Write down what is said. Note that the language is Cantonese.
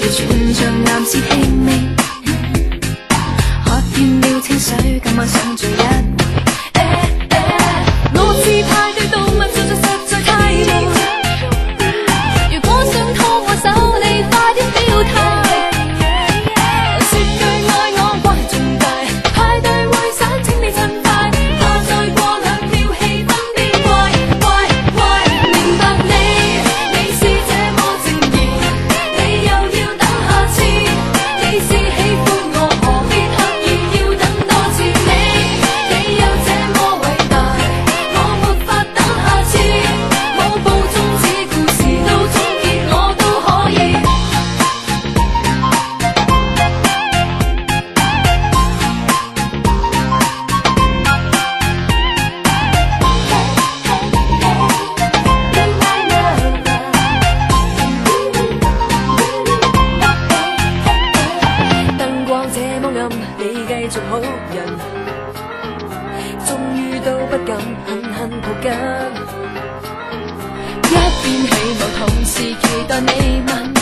全像男士氣味，喝遍了清水，今晚想醉一回。我是派對動物，做實在太路。如果想拖我手，你快啲表態。說句愛我關係重大，派對會散，請你盡快。怕再過2秒氣氛變怪怪怪。明白你是這麼正義，你又要等下次。你是喜歡我，何必刻意要等多次？你又這麼偉大，我沒法等下次。舞步終止，故事到終結，我都可以。燈光這麼暗，你繼續好人，終於都不敢狠抱緊。一邊喜怒同時期待你問。